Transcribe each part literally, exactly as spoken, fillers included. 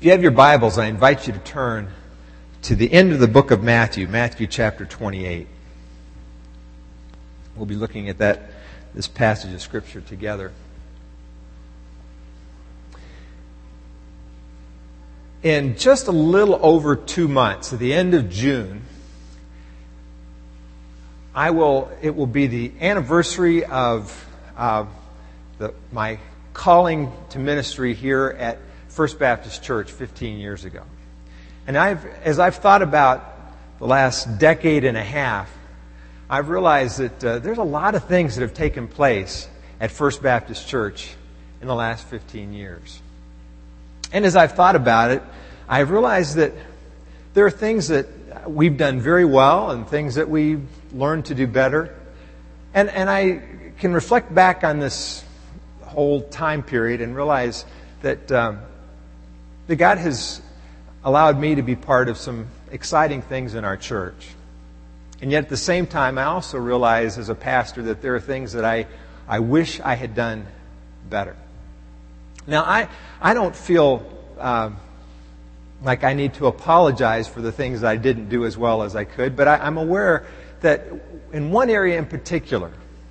If you have your Bibles, I invite you to turn to the end of the book of Matthew, Matthew chapter twenty-eight. We'll be looking at that this passage of Scripture together. In just a little over two months, at the end of June, I will. It will be the anniversary of uh, the, my calling to ministry here at First Baptist Church fifteen years ago. And I've, as I've thought about the last decade and a half, I've realized that uh, there's a lot of things that have taken place at First Baptist Church in the last fifteen years. And as I've thought about it, I've realized that there are things that we've done very well and things that we've learned to do better. And, and I can reflect back on this whole time period and realize that um, that God has allowed me to be part of some exciting things in our church. And yet at the same time, I also realize as a pastor that there are things that I, I wish I had done better. Now, I, I don't feel um, like I need to apologize for the things that I didn't do as well as I could, but I, I'm aware that in one area in particular,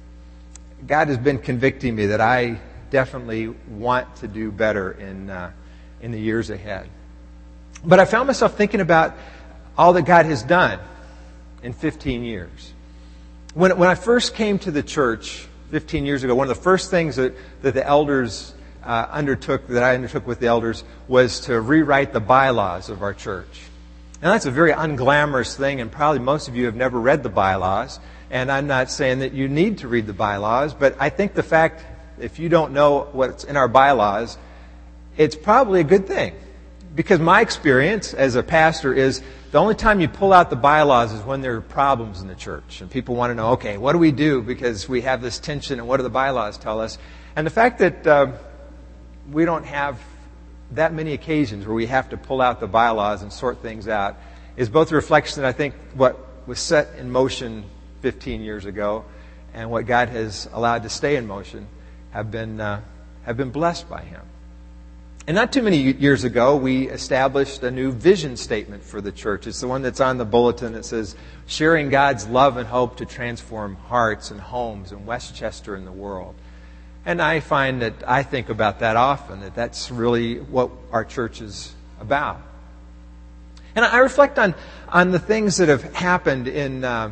God has been convicting me that I definitely want to do better in uh, in the years ahead. But I found myself thinking about all that God has done in fifteen years. When when I first came to the church fifteen years ago, one of the first things that, that the elders uh, undertook, that I undertook with the elders, was to rewrite the bylaws of our church. Now that's a very unglamorous thing, and probably most of you have never read the bylaws. And I'm not saying that you need to read the bylaws, but I think the fact, if you don't know what's in our bylaws, it's probably a good thing. Because my experience as a pastor is the only time you pull out the bylaws is when there are problems in the church. And people want to know, okay, what do we do because we have this tension and what do the bylaws tell us? And the fact that uh, we don't have that many occasions where we have to pull out the bylaws and sort things out is both a reflection, I think, what was set in motion fifteen years ago and what God has allowed to stay in motion have been uh, have been blessed by Him. And not too many years ago, we established a new vision statement for the church. It's the one that's on the bulletin that says, sharing God's love and hope to transform hearts and homes in Westchester and the world. And I find that I think about that often, that that's really what our church is about. And I reflect on, on the things that have happened in, uh,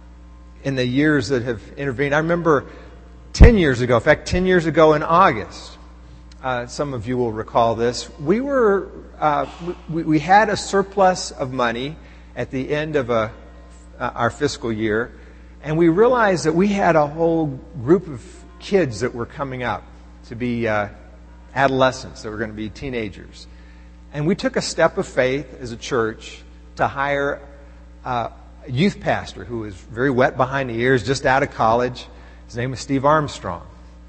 in the years that have intervened. I remember ten years ago, in fact, ten years ago in August, Uh, some of you will recall this. We were uh, we, we had a surplus of money at the end of a, uh, our fiscal year, and we realized that we had a whole group of kids that were coming up to be uh, adolescents, that were going to be teenagers, and we took a step of faith as a church to hire uh, a youth pastor who was very wet behind the ears, just out of college. His name was Steve Armstrong,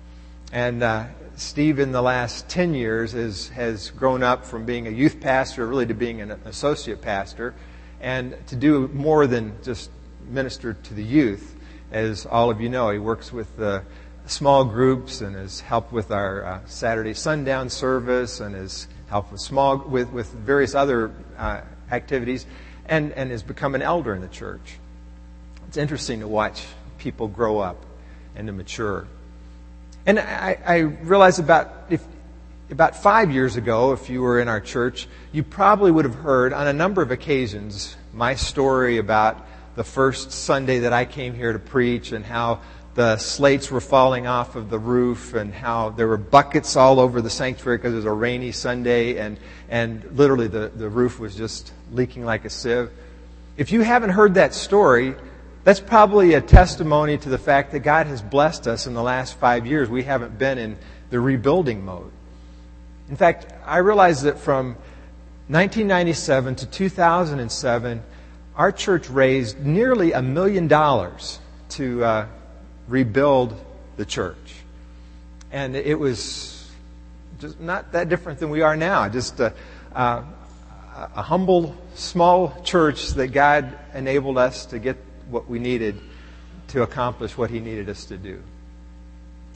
and uh, Steve, in the last ten years, has, has grown up from being a youth pastor really to being an associate pastor, and to do more than just minister to the youth. As all of you know, he works with uh, small groups and has helped with our uh, Saturday sundown service and has helped with small with, with various other uh, activities, and, and has become an elder in the church. It's interesting to watch people grow up and to mature. And I, I realized about if about five years ago, if you were in our church, you probably would have heard on a number of occasions my story about the first Sunday that I came here to preach and how the slates were falling off of the roof and how there were buckets all over the sanctuary because it was a rainy Sunday and, and literally the, the roof was just leaking like a sieve. If you haven't heard that story, that's probably a testimony to the fact that God has blessed us in the last five years. We haven't been in the rebuilding mode. In fact, I realize that from nineteen ninety-seven to two thousand seven, our church raised nearly a million dollars to uh, rebuild the church. And it was just not that different than we are now. Just a, a, a humble, small church that God enabled us to get what we needed to accomplish what He needed us to do.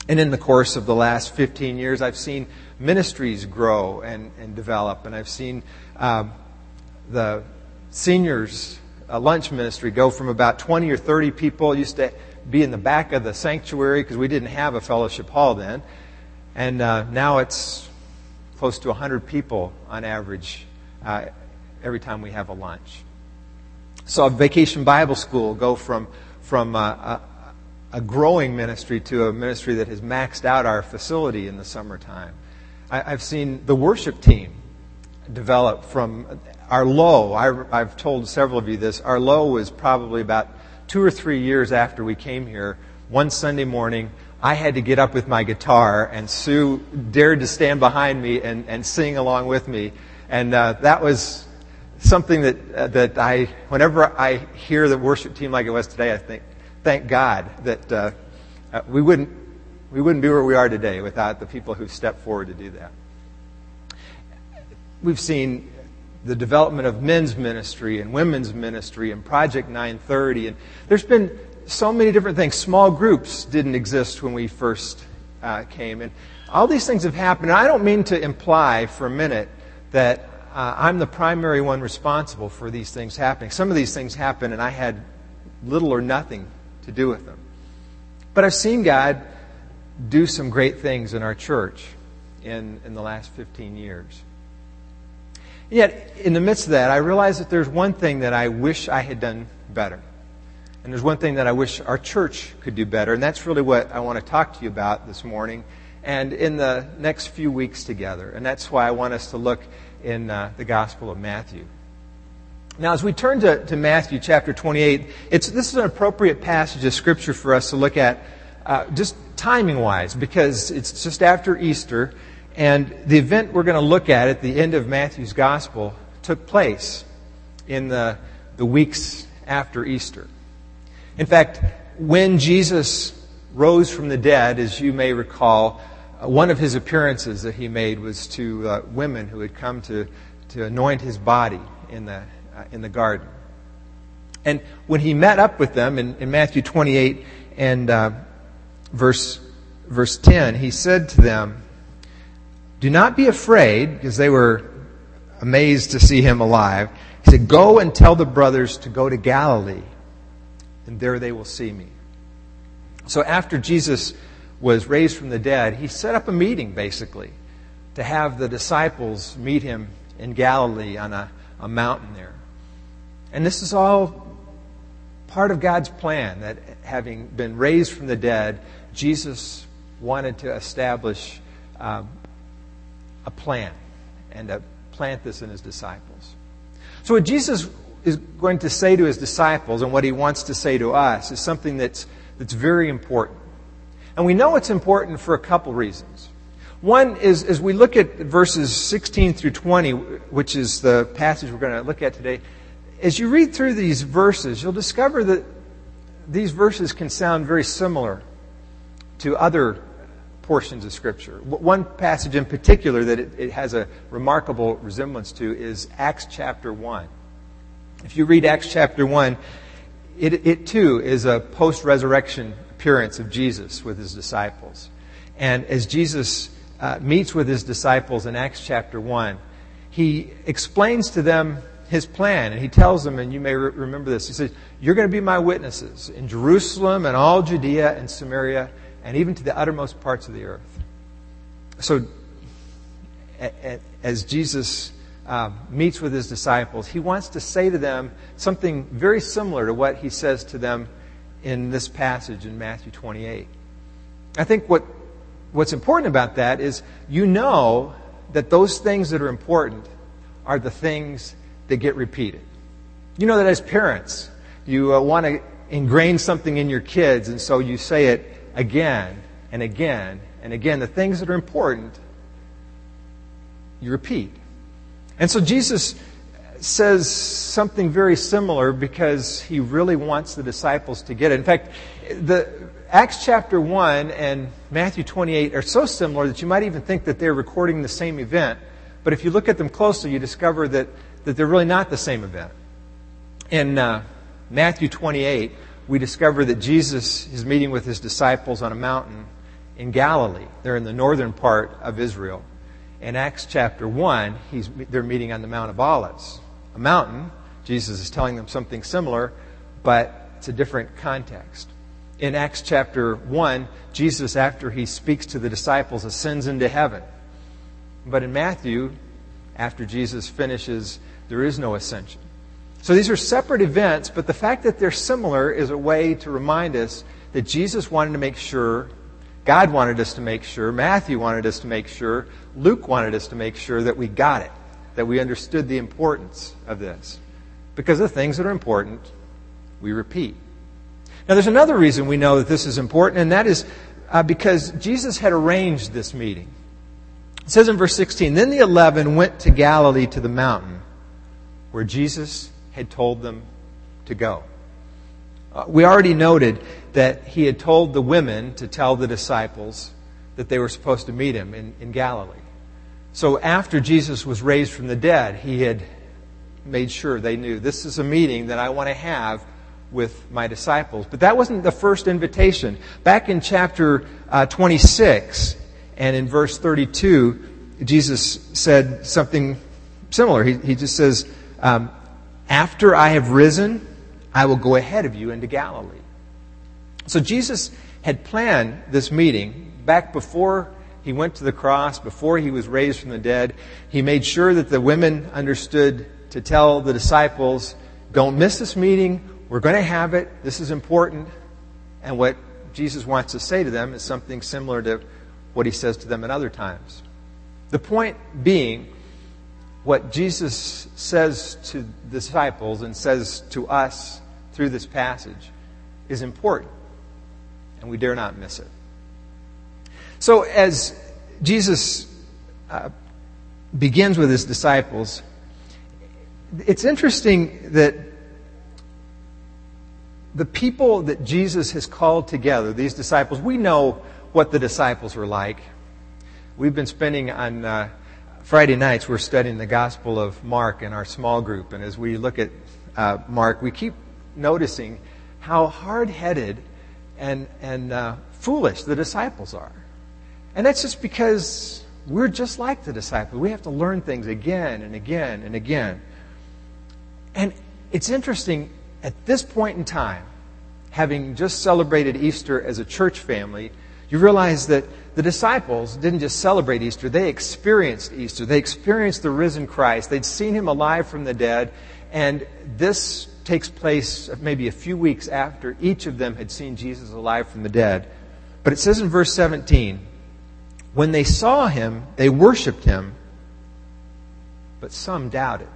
And in the course of the last fifteen years, I've seen ministries grow and, and develop. And I've seen uh, the seniors uh, lunch ministry go from about twenty or thirty people. It used to be in the back of the sanctuary because we didn't have a fellowship hall then. And uh, now it's close to one hundred people on average uh, every time we have a lunch. So a Vacation Bible School go from, from uh, a, a growing ministry to a ministry that has maxed out our facility in the summertime. I, I've seen the worship team develop from our low. I, I've told several of you this. Our low was probably about two or three years after we came here. One Sunday morning, I had to get up with my guitar, and Sue dared to stand behind me and, and sing along with me. And uh, that was something that uh, that I, whenever I hear the worship team like it was today, I think, thank God that uh, uh, we wouldn't we wouldn't be where we are today without the people who stepped forward to do that. We've seen the development of men's ministry and women's ministry and Project nine thirty, and there's been so many different things. Small groups didn't exist when we first uh, came, and all these things have happened. And I don't mean to imply for a minute that uh, I'm the primary one responsible for these things happening. Some of these things happen, and I had little or nothing to do with them. But I've seen God do some great things in our church in, in the last fifteen years. Yet, in the midst of that, I realize that there's one thing that I wish I had done better. And there's one thing that I wish our church could do better. And that's really what I want to talk to you about this morning and in the next few weeks together. And that's why I want us to look in uh, the Gospel of Matthew. Now, as we turn to, to Matthew chapter twenty-eight, it's, this is an appropriate passage of Scripture for us to look at uh, just timing-wise, because it's just after Easter. And the event we're going to look at at the end of Matthew's Gospel took place in the, the weeks after Easter. In fact, when Jesus rose from the dead, as you may recall, uh, one of his appearances that he made was to uh, women who had come to, to anoint his body in the, uh, in the garden. And when he met up with them in, in Matthew twenty-eight and uh, verse, verse ten, he said to them, "Do not be afraid," because they were amazed to see him alive. He said, "Go and tell the brothers to go to Galilee, and there they will see me." So after Jesus was raised from the dead, he set up a meeting, basically, to have the disciples meet him in Galilee on a, a mountain there. And this is all part of God's plan, that having been raised from the dead, Jesus wanted to establish um, a plan and to plant this in his disciples. So what Jesus is going to say to his disciples and what he wants to say to us is something that's that's very important. And we know it's important for a couple reasons. One is, as we look at verses sixteen through twenty, which is the passage we're going to look at today, as you read through these verses, you'll discover that these verses can sound very similar to other portions of Scripture. One passage in particular that it, it has a remarkable resemblance to is Acts chapter one. If you read Acts chapter one, it, it too is a post-resurrection appearance of Jesus with his disciples. And as Jesus uh, meets with his disciples in Acts chapter one, he explains to them his plan, and he tells them, and you may re- remember this, he says, "You're going to be my witnesses in Jerusalem and all Judea and Samaria, and even to the uttermost parts of the earth." So, as Jesus uh, meets with his disciples, he wants to say to them something very similar to what he says to them in this passage in Matthew twenty-eight. I think what what's important about that is you know that those things that are important are the things that get repeated. You know that as parents, you uh, want to ingrain something in your kids, and so you say it again and again and again. The things that are important, you repeat. And so Jesus says something very similar because he really wants the disciples to get it. In fact, the Acts chapter one and Matthew twenty-eight are so similar that you might even think that they're recording the same event. But if you look at them closely, you discover that, that they're really not the same event. In uh, Matthew twenty-eight, we discover that Jesus is meeting with his disciples on a mountain, in Galilee. They're in the northern part of Israel. In Acts chapter one, he's, they're meeting on the Mount of Olives, a mountain. Jesus is telling them something similar, but it's a different context. In Acts chapter one, Jesus, after he speaks to the disciples, ascends into heaven. But in Matthew, after Jesus finishes, there is no ascension. So these are separate events, but the fact that they're similar is a way to remind us that Jesus wanted to make sure, God wanted us to make sure, Matthew wanted us to make sure, Luke wanted us to make sure that we got it, that we understood the importance of this. Because the things that are important, we repeat. Now there's another reason we know that this is important, and that is uh, because Jesus had arranged this meeting. It says in verse sixteen, "Then the eleven went to Galilee to the mountain where Jesus had told them to go." Uh, we already noted that he had told the women to tell the disciples that they were supposed to meet him in, in Galilee. So after Jesus was raised from the dead, he had made sure they knew, this is a meeting that I want to have with my disciples. But that wasn't the first invitation. Back in chapter uh, twenty-six and in verse thirty-two, Jesus said something similar. He, he just says, um, after I have risen, I will go ahead of you into Galilee. So Jesus had planned this meeting back before he went to the cross, before he was raised from the dead. He made sure that the women understood to tell the disciples, don't miss this meeting. We're going to have it. This is important. And what Jesus wants to say to them is something similar to what he says to them at other times. The point being, what Jesus says to the disciples and says to us through this passage is important. And we dare not miss it. So as Jesus uh, begins with his disciples, it's interesting that the people that Jesus has called together, these disciples, we know what the disciples were like. We've been spending on uh, Friday nights, we're studying the Gospel of Mark in our small group. And as we look at uh, Mark, we keep noticing how hard-headed and, and uh, foolish the disciples are. And that's just because we're just like the disciples. We have to learn things again and again and again. And it's interesting, at this point in time, having just celebrated Easter as a church family, you realize that the disciples didn't just celebrate Easter, they experienced Easter. They experienced the risen Christ. They'd seen him alive from the dead. And this takes place maybe a few weeks after each of them had seen Jesus alive from the dead. But it says in verse seventeen, when they saw him, they worshipped him, but some doubted.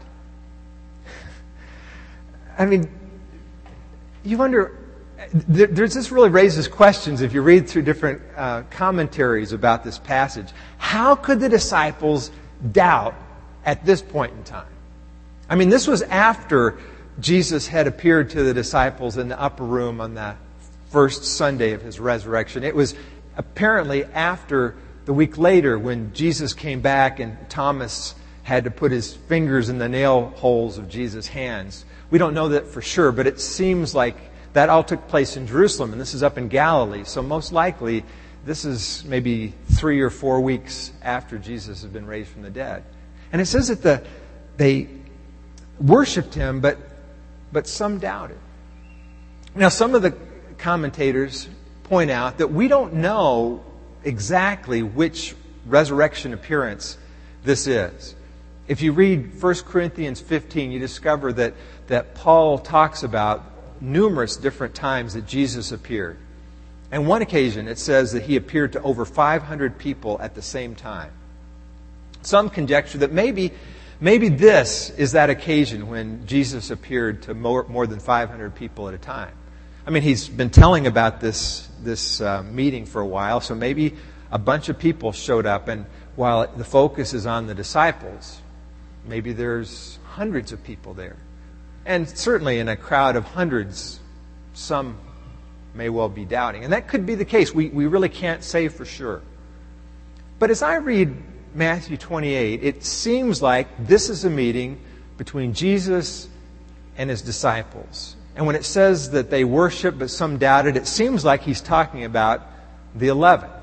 I mean, you wonder, there's, this really raises questions if you read through different uh, commentaries about this passage. How could the disciples doubt at this point in time? I mean, this was after Jesus had appeared to the disciples in the upper room on the first Sunday of his resurrection. It was apparently after the week later when Jesus came back and Thomas had to put his fingers in the nail holes of Jesus' hands. We don't know that for sure, but it seems like that all took place in Jerusalem, and this is up in Galilee. So most likely, this is maybe three or four weeks after Jesus had been raised from the dead. And it says that the, they worshipped him, but but some doubted. Now, some of the commentators point out that we don't know exactly which resurrection appearance this is. If you read First Corinthians fifteen, you discover that, that Paul talks about numerous different times that Jesus appeared. And one occasion, it says that he appeared to over five hundred people at the same time. Some conjecture that maybe, maybe this is that occasion when Jesus appeared to more, more than five hundred people at a time. I mean, he's been telling about this, this uh, meeting for a while, so maybe a bunch of people showed up, and while the focus is on the disciples, maybe there's hundreds of people there. And certainly in a crowd of hundreds, some may well be doubting. And that could be the case. We, we really can't say for sure. But as I read Matthew twenty-eight, it seems like this is a meeting between Jesus and his disciples. And when it says that they worshiped but some doubted, it seems like he's talking about the eleven.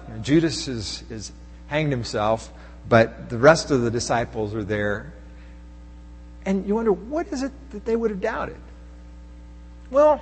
You know, Judas is, is hanged himself, but the rest of the disciples are there. And you wonder, what is it that they would have doubted? Well,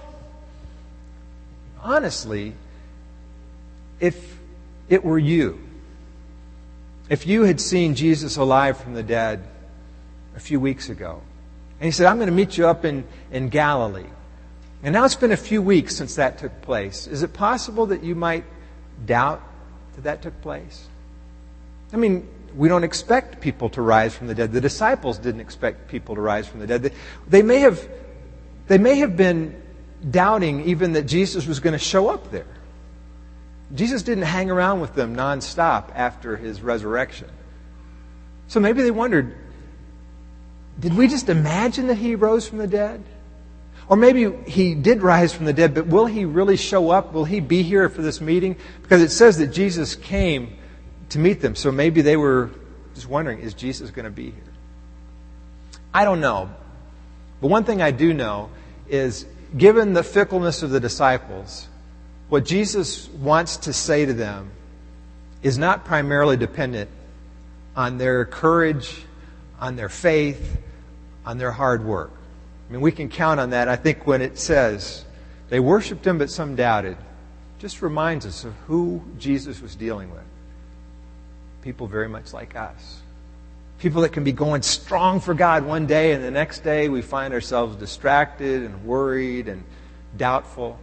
honestly, if it were you, if you had seen Jesus alive from the dead a few weeks ago, and he said, I'm going to meet you up in, in Galilee, and now it's been a few weeks since that took place, is it possible that you might doubt that that took place? I mean, we don't expect people to rise from the dead. The disciples didn't expect people to rise from the dead. They, they may have, they may have been doubting even that Jesus was going to show up there. Jesus didn't hang around with them nonstop after his resurrection. So maybe they wondered, did we just imagine that he rose from the dead? Or maybe he did rise from the dead, but will he really show up? Will he be here for this meeting? Because it says that Jesus came to meet them. So maybe they were just wondering, is Jesus going to be here? I don't know. But one thing I do know is, given the fickleness of the disciples, what Jesus wants to say to them is not primarily dependent on their courage, on their faith, on their hard work. I mean, we can count on that. I think when it says they worshiped him, but some doubted, just reminds us of who Jesus was dealing with. People very much like us. People that can be going strong for God one day, and the next day we find ourselves distracted and worried and doubtful.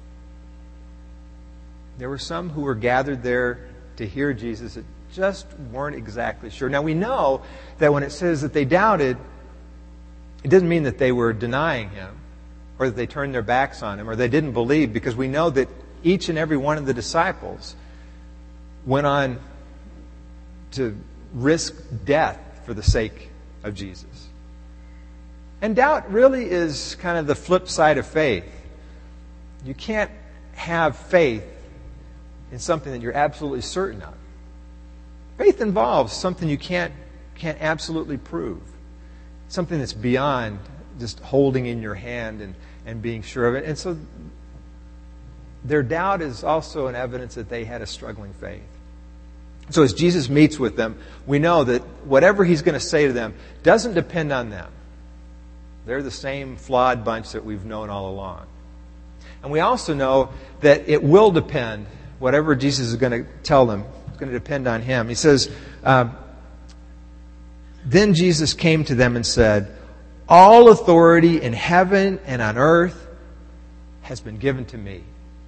There were some who were gathered there to hear Jesus that just weren't exactly sure. Now we know that when it says that they doubted, it doesn't mean that they were denying him, or that they turned their backs on him, or they didn't believe, because we know that each and every one of the disciples went on to risk death for the sake of Jesus. And doubt really is kind of the flip side of faith. You can't have faith in something that you're absolutely certain of. Faith involves something you can't can't absolutely prove. Something that's beyond just holding in your hand and, and being sure of it. And so their doubt is also an evidence that they had a struggling faith. So as Jesus meets with them, we know that whatever he's going to say to them doesn't depend on them. They're the same flawed bunch that we've known all along. And we also know that it will depend, whatever Jesus is going to tell them, it's going to depend on him. He says, um, then Jesus came to them and said, all authority in heaven and on earth has been given to me.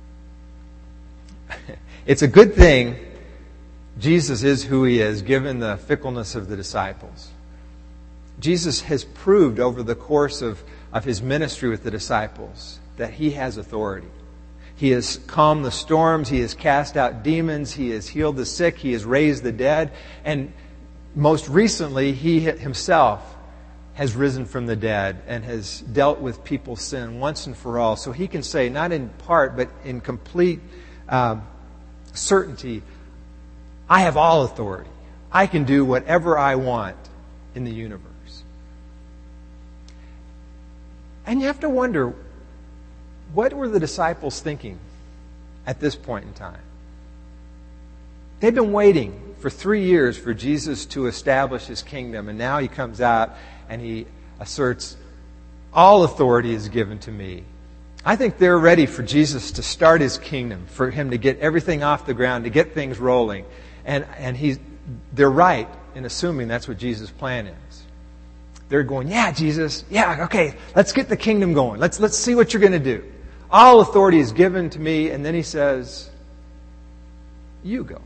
It's a good thing Jesus is who he is, given the fickleness of the disciples. Jesus has proved over the course of, of his ministry with the disciples that he has authority. He has calmed the storms. He has cast out demons. He has healed the sick. He has raised the dead. And most recently, he himself has risen from the dead and has dealt with people's sin once and for all. So he can say, not in part, but in complete um, certainty, I have all authority. I can do whatever I want in the universe. And you have to wonder, what were the disciples thinking at this point in time? They've been waiting for three years for Jesus to establish his kingdom, and now he comes out and he asserts, all authority is given to me. I think they're ready for Jesus to start his kingdom, for him to get everything off the ground, to get things rolling. And and he's, they're right in assuming that's what Jesus' plan is. They're going, yeah, Jesus, yeah, okay, let's get the kingdom going. Let's let's see what you're going to do. All authority is given to me. And then he says, you go.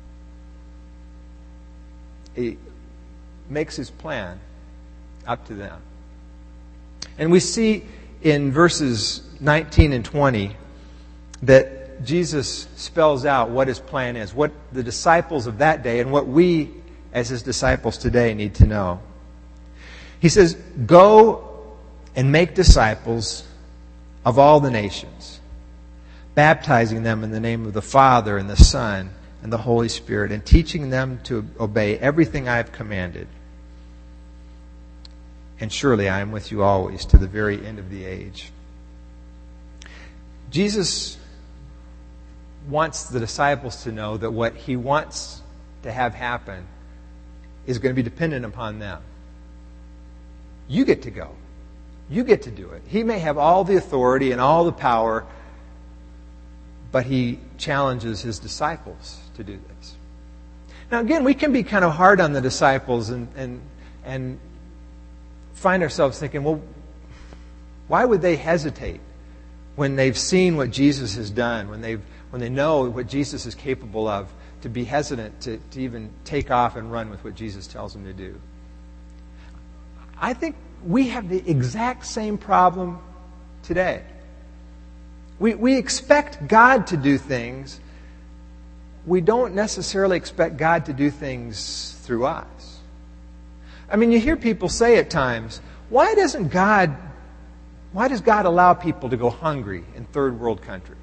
He makes his plan up to them. And we see in verses nineteen and twenty that Jesus spells out what his plan is, what the disciples of that day and what we as his disciples today need to know. He says, go and make disciples of all the nations, baptizing them in the name of the Father and the Son and the Holy Spirit, and teaching them to obey everything I have commanded. And surely I am with you always to the very end of the age. Jesus wants the disciples to know that what he wants to have happen is going to be dependent upon them. You get to go. You get to do it. He may have all the authority and all the power, but he challenges his disciples to do this. Now again, we can be kind of hard on the disciples and and and find ourselves thinking, well, why would they hesitate when they've seen what Jesus has done, when they've when they know what Jesus is capable of, to be hesitant to, to even take off and run with what Jesus tells them to do? I think we have the exact same problem today. We we expect God to do things. We don't necessarily expect God to do things through us. I mean, you hear people say at times, why doesn't God, why does God allow people to go hungry in third world countries?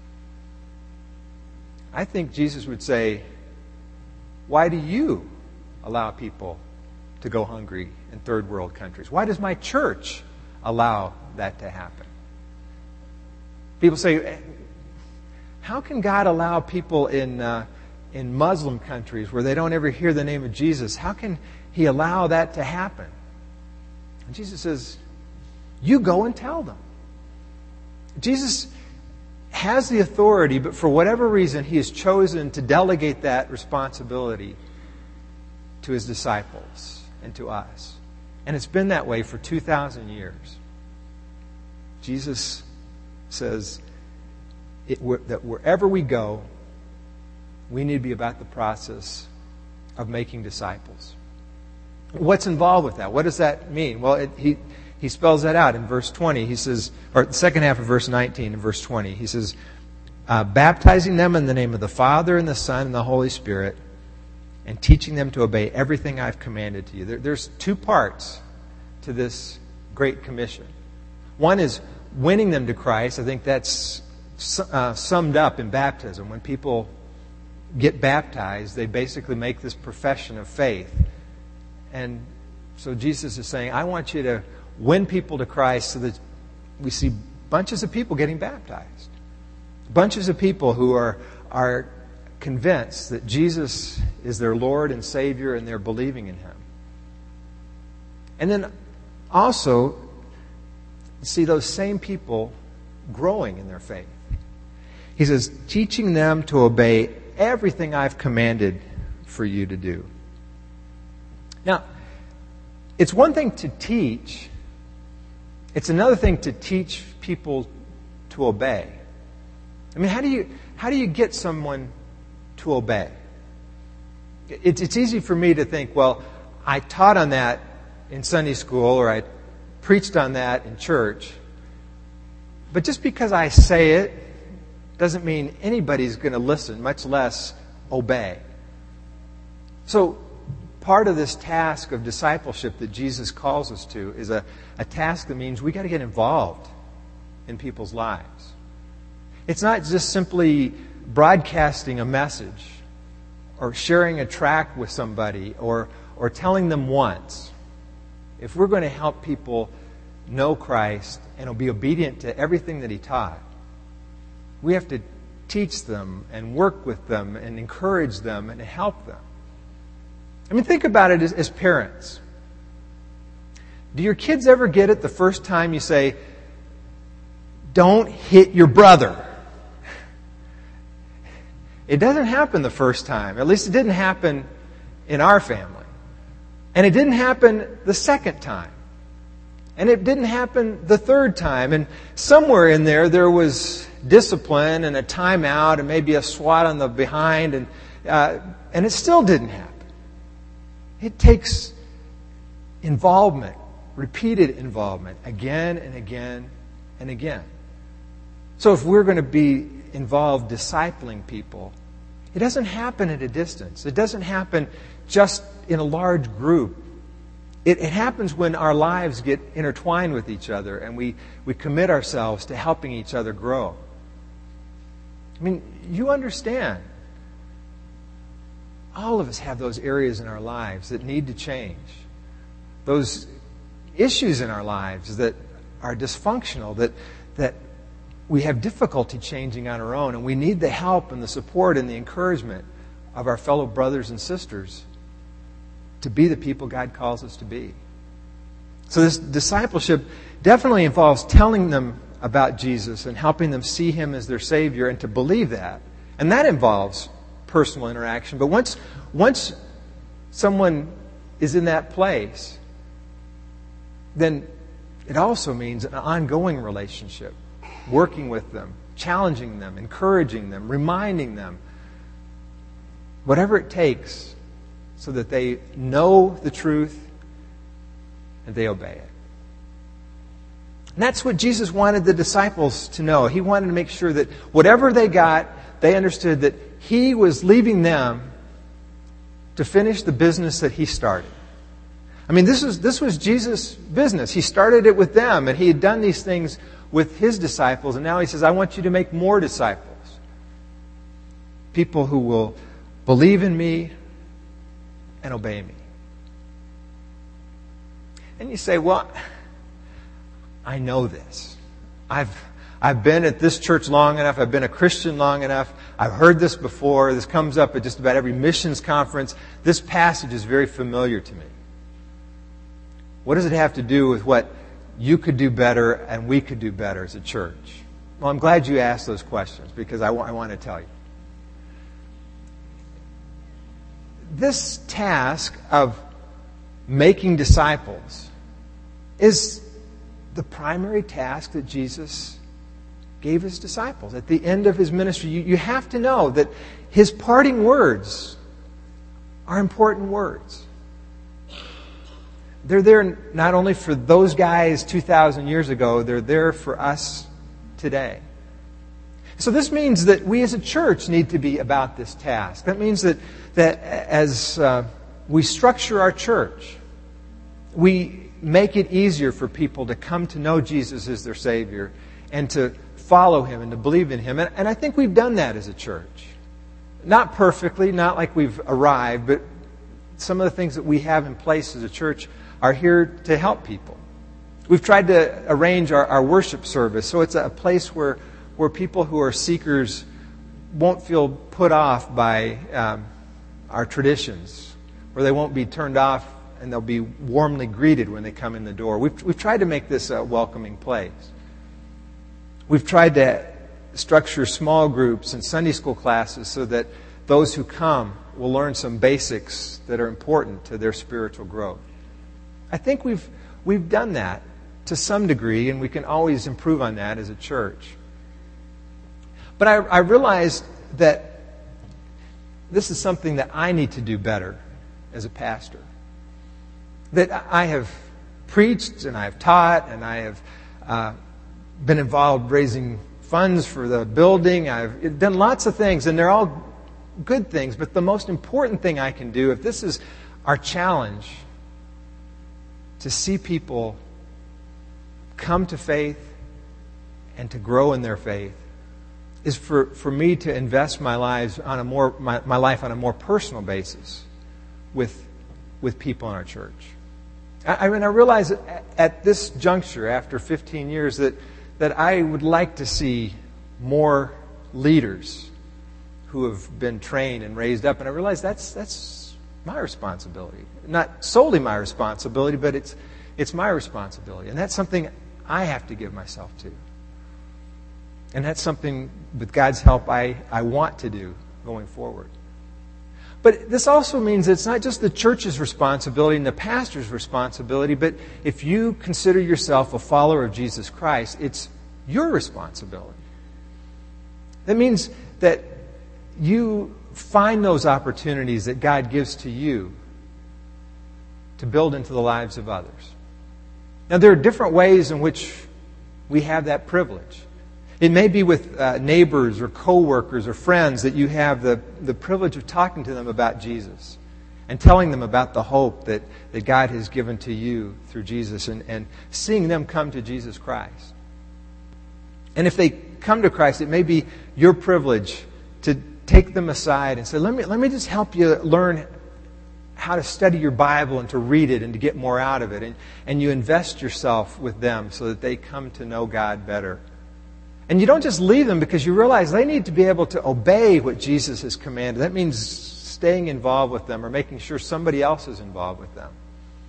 I think Jesus would say, why do you allow people to go hungry in third world countries? Why does my church allow that to happen? People say, how can God allow people in uh, in Muslim countries where they don't ever hear the name of Jesus, how can He allow that to happen? And Jesus says, you go and tell them. Jesus has the authority, but for whatever reason, He has chosen to delegate that responsibility to His disciples and to us. And it's been that way for two thousand years. Jesus says it, that wherever we go, we need to be about the process of making disciples. What's involved with that? What does that mean? Well, it, he he spells that out in verse twenty. He says, or the second half of verse nineteen and verse twenty. He says, uh, baptizing them in the name of the Father and the Son and the Holy Spirit, and teaching them to obey everything I've commanded to you. There, there's two parts to this Great Commission. One is winning them to Christ. I think that's uh, summed up in baptism. When people get baptized, they basically make this profession of faith. And so Jesus is saying, I want you to win people to Christ so that we see bunches of people getting baptized. Bunches of people who are are convinced that Jesus is their Lord and Savior and they're believing in Him. And then also see those same people growing in their faith. He says, teaching them to obey everything I've commanded for you to do. Now, it's one thing to teach. It's another thing to teach people to obey. I mean, how do you how do you get someone to obey? It's it's easy for me to think, well, I taught on that in Sunday school or I preached on that in church. But just because I say it doesn't mean anybody's going to listen, much less obey. So part of this task of discipleship that Jesus calls us to is a, a task that means we got to get involved in people's lives. It's not just simply broadcasting a message or sharing a tract with somebody or or telling them once. If we're going to help people know Christ and be obedient to everything that He taught, we have to teach them and work with them and encourage them and help them. I mean, think about it as, as parents. Do your kids ever get it the first time you say, don't hit your brother? It doesn't happen the first time. At least it didn't happen in our family. And it didn't happen the second time. And it didn't happen the third time. And somewhere in there, there was discipline and a timeout and maybe a swat on the behind. And, uh, and it still didn't happen. It takes involvement, repeated involvement, again and again and again. So if we're going to be involved discipling people, it doesn't happen at a distance. It doesn't happen just in a large group. It, it happens when our lives get intertwined with each other and we, we commit ourselves to helping each other grow. I mean, you understand. All of us have those areas in our lives that need to change. Those issues in our lives that are dysfunctional, that that we have difficulty changing on our own, and we need the help and the support and the encouragement of our fellow brothers and sisters to be the people God calls us to be. So this discipleship definitely involves telling them about Jesus and helping them see Him as their Savior and to believe that. And that involves personal interaction. But once, once someone is in that place, then it also means an ongoing relationship, working with them, challenging them, encouraging them, reminding them, whatever it takes so that they know the truth and they obey it. And that's what Jesus wanted the disciples to know. He wanted to make sure that whatever they got, they understood that He was leaving them to finish the business that He started. I mean, this was, this was Jesus' business. He started it with them, and He had done these things with His disciples, and now He says, I want you to make more disciples. People who will believe in Me and obey Me. And you say, well, I know this. I've I've been at this church long enough. I've been a Christian long enough. I've heard this before. This comes up at just about every missions conference. This passage is very familiar to me. What does it have to do with what you could do better and we could do better as a church? Well, I'm glad you asked those questions because I, w- I want to tell you. This task of making disciples is the primary task that Jesus gave His disciples. At the end of His ministry, you, you have to know that His parting words are important words. They're there not only for those guys two thousand years ago, they're there for us today. So this means that we as a church need to be about this task. That means that, that as uh, we structure our church, we make it easier for people to come to know Jesus as their Savior and to follow Him and to believe in Him. And, and I think we've done that as a church. Not perfectly, not like we've arrived, but some of the things that we have in place as a church are here to help people. We've tried to arrange our, our worship service so it's a place where, where people who are seekers won't feel put off by um, our traditions, where they won't be turned off and they'll be warmly greeted when they come in the door. We've, we've tried to make this a welcoming place. We've tried to structure small groups and Sunday school classes so that those who come will learn some basics that are important to their spiritual growth. I think we've we've done that to some degree, and we can always improve on that as a church. But I, I realized that this is something that I need to do better as a pastor. That I have preached and I have taught and I have uh, been involved raising funds for the building. I've done lots of things, and they're all good things. But the most important thing I can do, if this is our challenge, to see people come to faith and to grow in their faith, is for, for me to invest my lives on a more my, my life on a more personal basis with with people in our church. I, I mean, I realize at, at this juncture, after fifteen years, that that I would like to see more leaders who have been trained and raised up, and I realize that's that's my responsibility. Not solely my responsibility, but it's it's my responsibility. And that's something I have to give myself to. And that's something, with God's help, I, I want to do going forward. But this also means it's not just the church's responsibility and the pastor's responsibility, but if you consider yourself a follower of Jesus Christ, it's your responsibility. That means that you find those opportunities that God gives to you to build into the lives of others. Now, there are different ways in which we have that privilege. It may be with uh, neighbors or coworkers or friends that you have the, the privilege of talking to them about Jesus and telling them about the hope that, that God has given to you through Jesus and, and seeing them come to Jesus Christ. And if they come to Christ, it may be your privilege to take them aside and say, let me, let me just help you learn how to study your Bible and to read it and to get more out of it. And, and you invest yourself with them so that they come to know God better. And you don't just leave them because you realize they need to be able to obey what Jesus has commanded. That means staying involved with them or making sure somebody else is involved with them.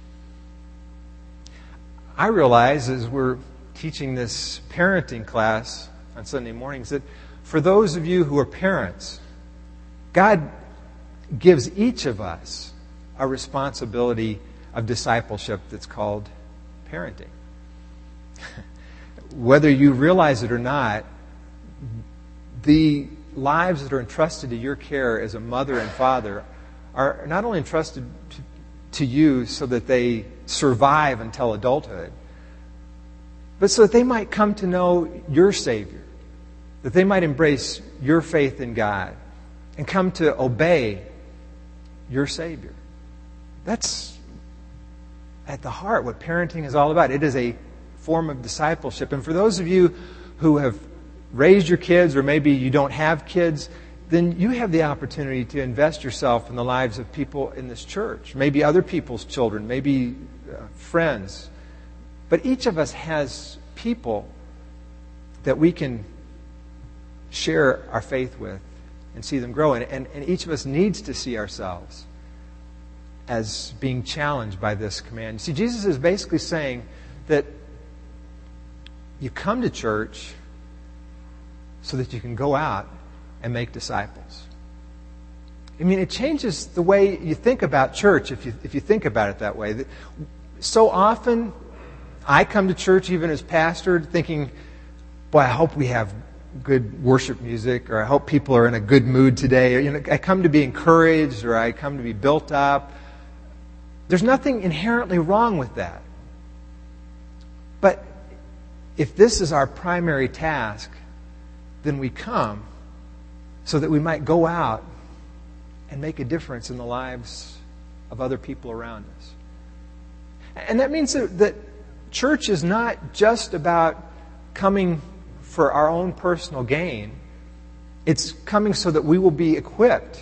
I realize as we're teaching this parenting class on Sunday mornings that for those of you who are parents, God gives each of us a responsibility of discipleship that's called parenting. Whether you realize it or not, the lives that are entrusted to your care as a mother and father are not only entrusted to, to you so that they survive until adulthood, but so that they might come to know your Savior, that they might embrace your faith in God and come to obey your Savior. That's at the heart what parenting is all about. It is a form of discipleship. And for those of you who have raised your kids, or maybe you don't have kids, then you have the opportunity to invest yourself in the lives of people in this church. Maybe other people's children, maybe uh, friends. But each of us has people that we can share our faith with and see them grow. And, and, and each of us needs to see ourselves as being challenged by this command. You see, Jesus is basically saying that you come to church so that you can go out and make disciples. I mean, it changes the way you think about church if you if you think about it that way. So often, I come to church even as pastor thinking, boy, I hope we have good worship music, or I hope people are in a good mood today. Or, you know, I come to be encouraged, or I come to be built up. There's nothing inherently wrong with that. But if this is our primary task, then we come so that we might go out and make a difference in the lives of other people around us. And that means that, that church is not just about coming for our own personal gain. It's coming so that we will be equipped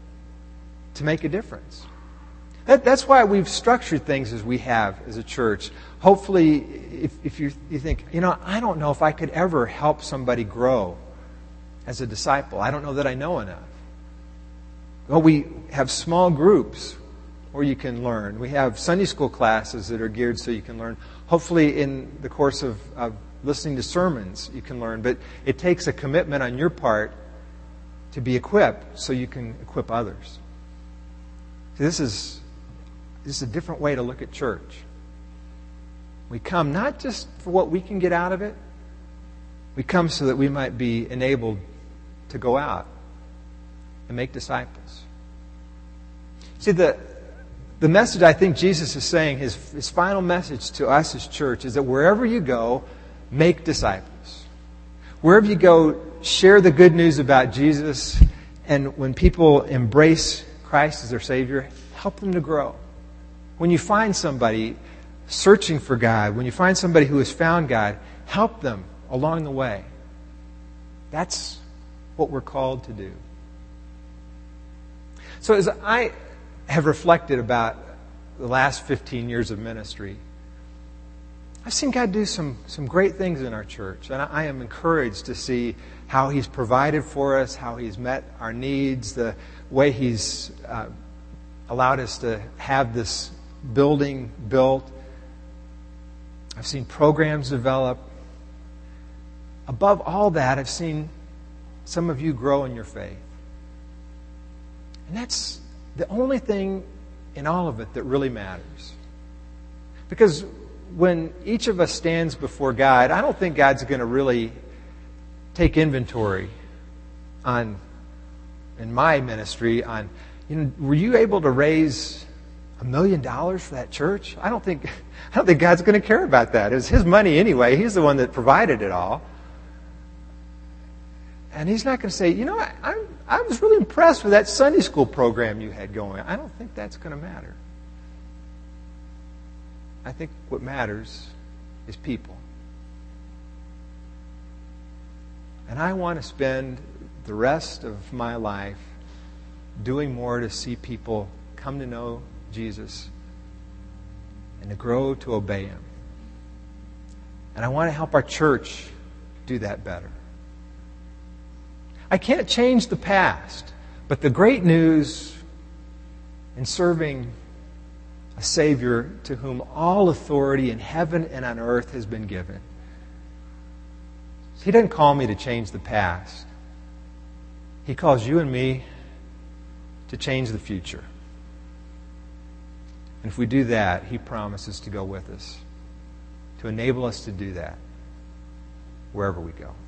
to make a difference. That, that's why we've structured things as we have as a church. Hopefully, if, if you, you think, you know, I don't know if I could ever help somebody grow as a disciple. I don't know that I know enough. Well, we have small groups where you can learn. We have Sunday school classes that are geared so you can learn. Hopefully, in the course of, of listening to sermons, you can learn. But it takes a commitment on your part to be equipped so you can equip others. See, this is, this is a different way to look at church. We come not just for what we can get out of it. We come so that we might be enabled to go out and make disciples. See, the the message I think Jesus is saying, his, his final message to us as church, is that wherever you go, make disciples. Wherever you go, share the good news about Jesus. And when people embrace Christ as their Savior, help them to grow. When you find somebody searching for God, when you find somebody who has found God, help them along the way. That's what we're called to do. So as I have reflected about the last fifteen years of ministry, I've seen God do some, some great things in our church. And I am encouraged to see how He's provided for us, how He's met our needs, the way He's uh, allowed us to have this building built. I've seen programs develop. Above all that, I've seen some of you grow in your faith. And that's the only thing in all of it that really matters. Because when each of us stands before God, I don't think God's going to really take inventory on, in my ministry, on, you know, were you able to raise a million dollars for that church? I don't think, I don't think God's going to care about that. It was His money anyway. He's the one that provided it all. And He's not going to say, you know, I, I, I was really impressed with that Sunday school program you had going. I don't think that's going to matter. I think what matters is people. And I want to spend the rest of my life doing more to see people come to know Jesus and to grow to obey Him. And I want to help our church do that better. I can't change the past, but the great news in serving a Savior to whom all authority in heaven and on earth has been given. He doesn't call me to change the past. He calls you and me to change the future. And if we do that, He promises to go with us, to enable us to do that wherever we go.